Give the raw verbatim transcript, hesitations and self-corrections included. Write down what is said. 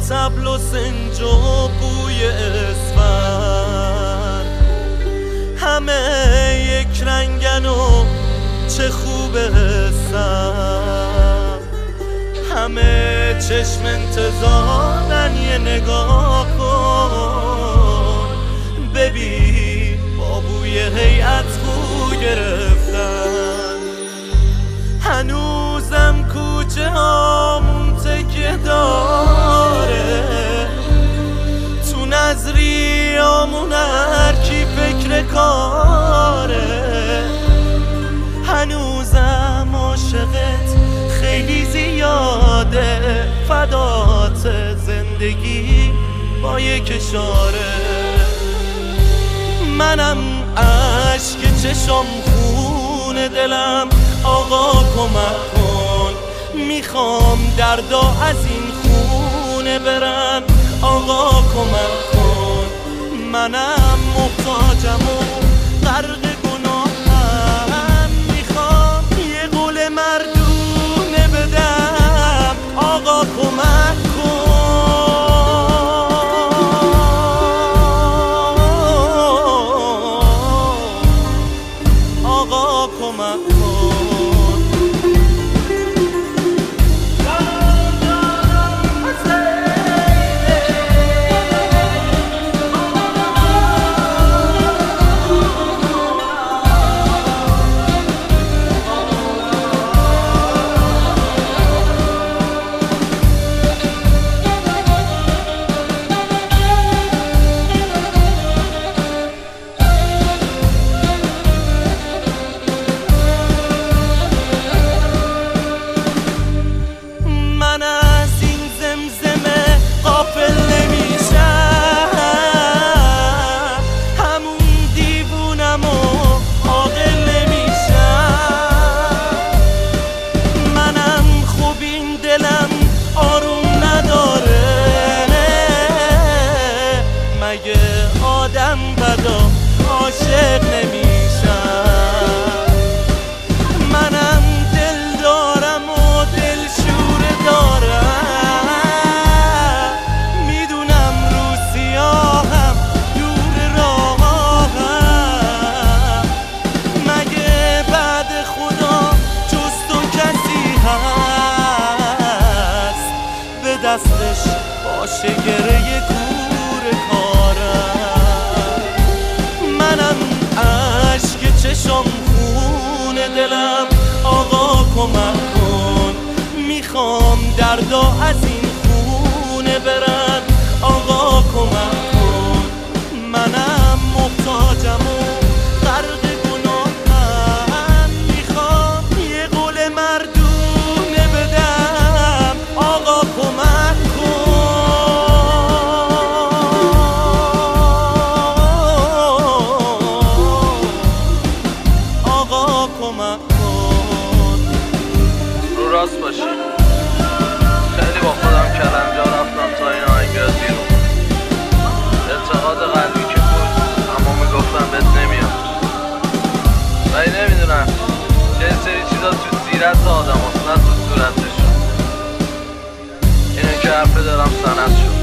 طبل و سنج و بوی اسفند، همه یک رنگن و چه خوب هستن، همه چشم انتظارن یه نگاه کن ببین با بوی هیئت خو گرفتن. هنوزم کوچه هامون تکیه داره، تو نظریامون هر کی فکر کاره، هنوزم عاشقت خیلی زیاده، فدات زندگی با یک اشاره. منم عشق چشم خون دلم، آقا کمک کن، میخوام دردا از این خونه برن، آقا کمک کن. منم محتاجم و غرق گناهم، میخوام یه قول مردونه بدم، آقا کمک کن. آقا کمک کن. آدم بدا عاشق نمیشم، منم دل دارم و دل شوره دارم، میدونم رو سیاهم دور راهم، مگه بعد خدا جز تو کسی هست به دستش باشه گره کور کارم. منم عشق چشم خون دلم، آقا کمک کن، میخوام دردا از این خونه برن، آقا کمک کن. منم محتاجم و غرق گناهم، میخوام یه قول مردونه بدم، آقا کمک کن. کمک کن. رو راست باشی، خیلی با خودم کلنجا رفتم تا این آهنگ بیاد بیرون. اعتقاد قلبی که بود اما میگفتم بهت نمیاد، ولی نمیدونم چه سری چیزا تو سیرت آدم هست نه تو صورتشون. اینه که حرفه دارم سند شد.